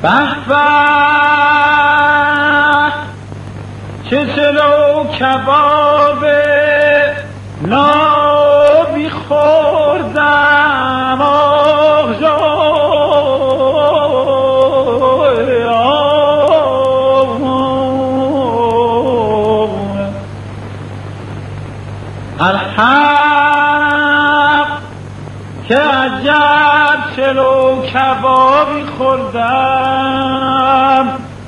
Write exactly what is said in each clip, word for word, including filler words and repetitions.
به به چه چلو کباب نابی خوردم آخ جای الحق که عجب چلو کبابی خوردم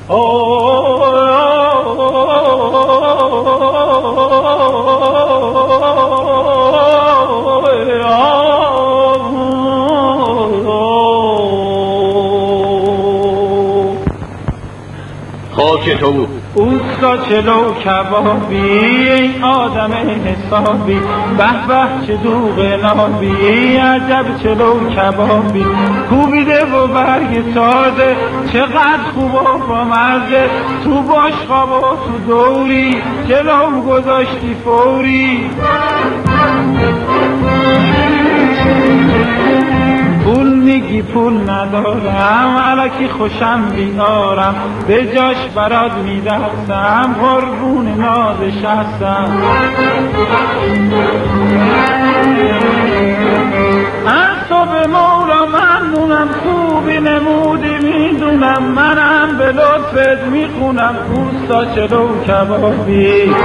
خاک تو اوستا چلو کبابی این آدم حسابی به به چه دوغ نابی عجب چلو کبابی کوبیده و برگ تازه چقدر خوب و با مزه تو باش خواب و تو دوری جلو گذاشتی فوری پول میگی پول ندارم الکی خوشم بیارم به جاش برات میدرسم قربون نازش هستم از تو به مولا ممنونم خوبی نمودی میدونم منم به لطفت میخونم اوستا چلو کبابی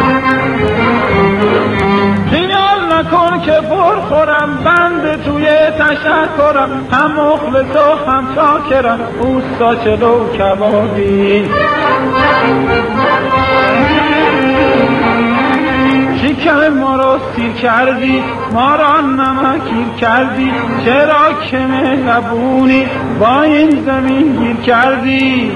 خیال نکن که پر خورم بند توی تشکرم هم مخلص و هم شاکرم اوستا چلو کبابی شکم ما رو سیر کردی ما را نمکیر کردی چرا که مهربونی با این زمین گیر کردی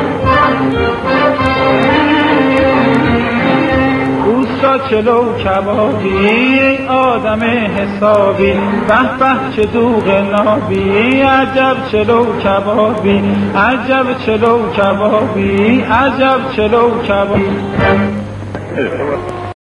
اوستا چلو کبابی آدم حسابی به به چه دوغ نابی عجب چلو کبابی عجب چلو کبابی عجب چلو کبابی